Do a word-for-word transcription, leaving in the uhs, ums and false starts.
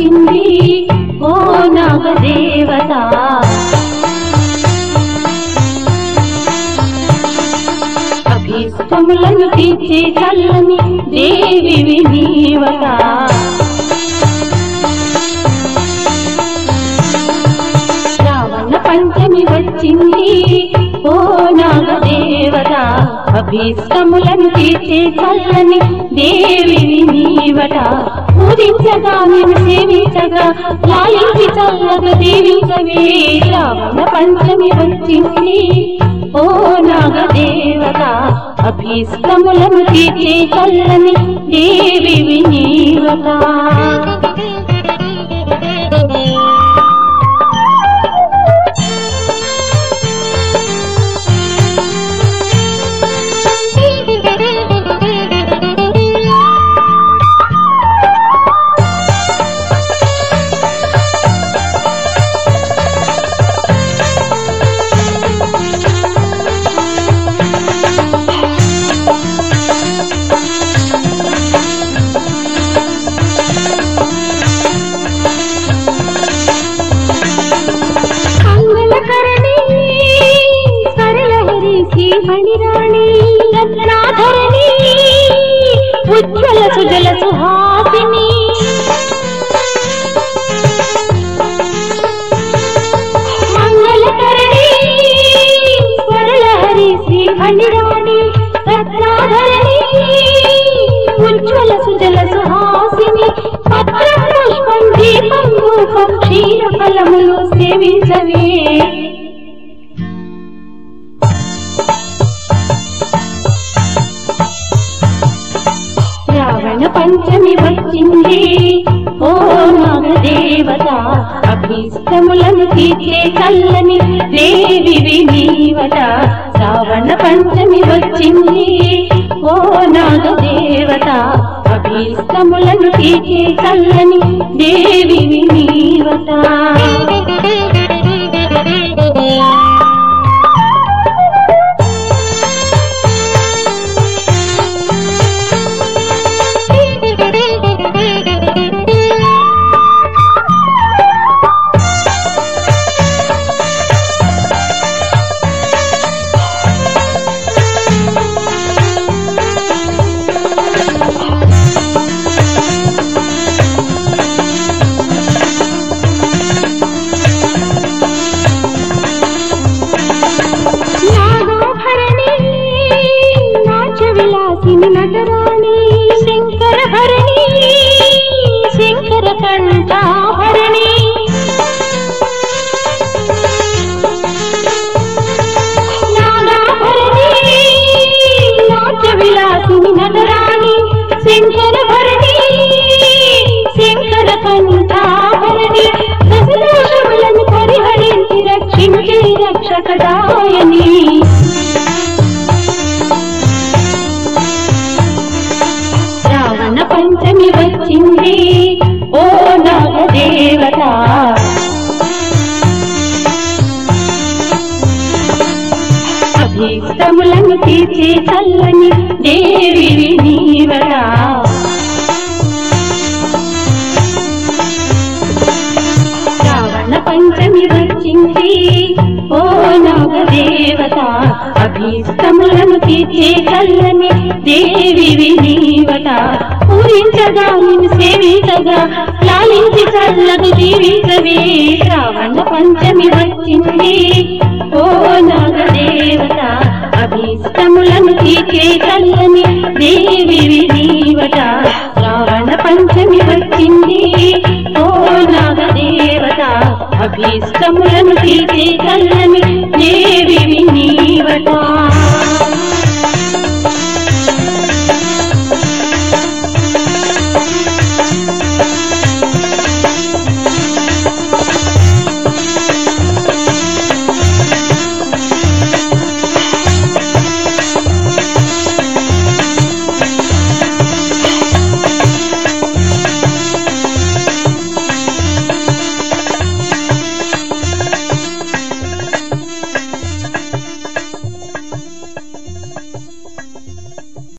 వచ్చింది ఓ నాగదేవత అభీష్టములను తీర్చే చల్లని దేవివి నీవట శ్రావణ పంచమి వచ్చింది ఓ నాగదేవత అభీష్టములను తీర్చే చల్లని దేవివి నీవట పూజించగా నేను సేవించగా లాలించి చల్లగా దీవించవే శ్రావణ పంచమి వచ్చింది ఓ నాగదేవత అభీష్టములను తీర్చే చల్లని దేవివి నీవట మణిరాణి రత్నాధరణి ఉజ్వల సుజల సుహాసిని మంగళకరణి స్వరలహరి శ్రీ మణిరాణి రత్నాధరణి ఉజ్వల సుజల సుహాసిని పత్రం పుష్పం దీపం రూపం క్షీర ఫలములు సేవించవే పంచమి వచ్చింది ఓ నాగదేవత అభీష్టములను తీర్చే చల్లని దేవివి నీవట శ్రావణ పంచమి వచ్చింది ఓ నాగదేవత అభీష్టములను తీర్చే చల్లని దేవివి నీవట నటరాణి శంకర భరణి శంకర కంఠాభరణి నాగాభరణి నాట్య విలాసిని నటరాణి శంకర భరణి శంకర కంఠాభరణి దశదోషములను పరిహరించి రక్షించే రక్షకదాయని పంచమి వచ్చింది ఓ నాగదేవత అభీష్టములను తీర్చే చల్లని దేవివి నీవట శ్రావణ పంచమి వచ్చింది ఓ నాగదేవత అభీష్టములను తీర్చే చల్లని దేవివి నీవట పూజించగా నిన్ను సేవించగా లాలించి చల్లగా జీవించవే శ్రావణ పంచమి వచ్చింది ఓ నాగదేవత అభీష్టములను తీర్చే చల్లని దేవివి నీవట శ్రావణ పంచమి వచ్చింది ఓ నాగదేవత అభీష్ట